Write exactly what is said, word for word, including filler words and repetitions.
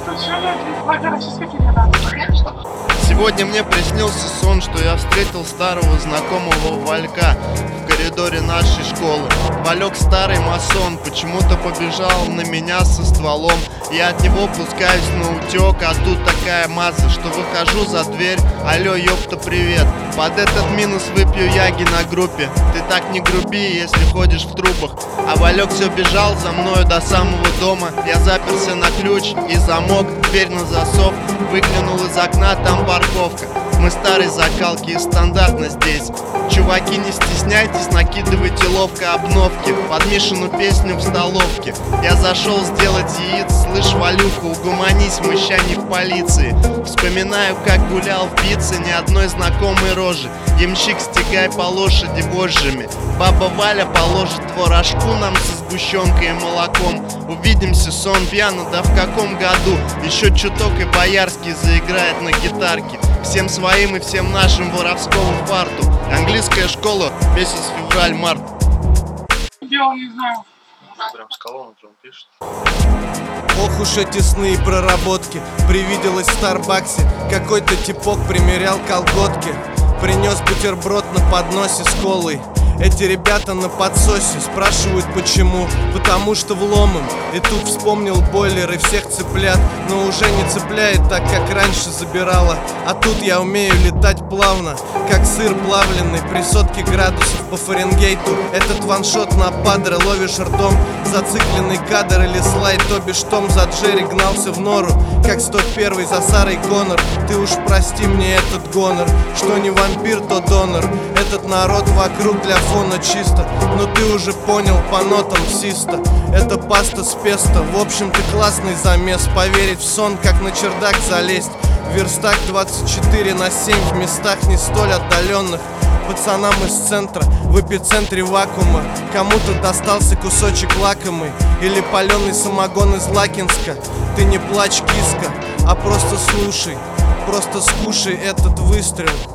Сегодня мне приснился сон, что я встретил старого знакомого Валька в коридоре нашей школы. Валек старый масон, почему-то побежал на меня со стволом. Я от него пускаюсь на утек, а тут такая масса, что выхожу за дверь. Алло, ёпта, привет. Под этот минус выпью яги на группе. Ты так не груби, если ходишь в трубах. А Валек все бежал за мною до самого дома. Я заперся на ключ и замок, дверь на засов. Выглянул из окна, там парковка. Мы старой закалки и стандартно здесь. Чуваки, не стесняйтесь, накидывайте ловко обновки под Мишину песню в столовке. Я зашел сделать яиц, слышь, Валюха, угомонись, мы ща не в полиции. Вспоминаю, как гулял в Битце, ни одной знакомой рожи. Ямщик, стегай по лошади вожжами. Баба Валя положит творожку нам со сгущенкой и молоком. Увидимся, сон пьяно, да в каком году? Еще чуток и Боярский заиграет на гитарке. Всем своим и всем нашим воровскому фарту. Английская школа, месяц февраль-март. Дело не знаю. Прям с колонки он пишет. Ох уж эти сны и проработки. Привиделось в Старбаксе. Какой-то типок примерял колготки. Принес бутерброд на подносе с колой. Эти ребята на подсосе спрашивают почему. Потому что вломом. И тут вспомнил бойлер и всех цыплят. Но уже не цепляет так, как раньше забирала. А тут я умею летать плавно, как сыр плавленый при сотке градусов по Фаренгейту. Этот ваншот на падре ловишь ртом. Зацикленный кадр или слайд, то бишь том за Джерри гнался в нору, как сто первый за Сарой Коннор. Ты уж прости мне этот гонор, что не вампир, то донор. Этот народ вокруг для фона чисто, но ты уже понял по нотам систа. Это паста с песто, в общем ты классный замес. Поверить в сон, как на чердак залезть. Верстак двадцать четыре на семь в местах не столь отдаленных. Пацанам из центра, в эпицентре вакуума. Кому-то достался кусочек лакомый или паленый самогон из Лакинска. Ты не плачь, киска, а просто слушай, просто скушай этот выстрел.